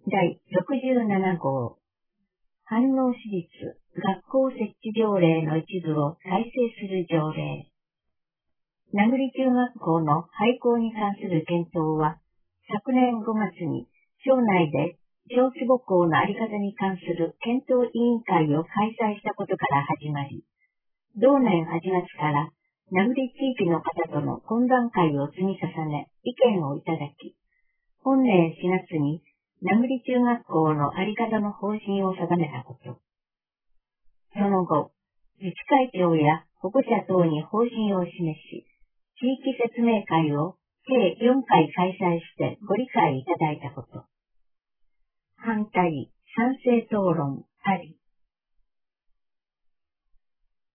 第67号飯能市立学校設置条例の一部を改正する条例。名栗中学校の廃校に関する検討は、昨年5月に省内で小規模校のあり方に関する検討委員会を開催したことから始まり、同年8月から名栗地域の方との懇談会を積み重ね、意見をいただき、本年4月に名栗中学校のあり方の方針を定めたこと。その後、自治会長や保護者等に方針を示し、地域説明会を計4回開催してご理解いただいたこと。反対、賛成討論あり。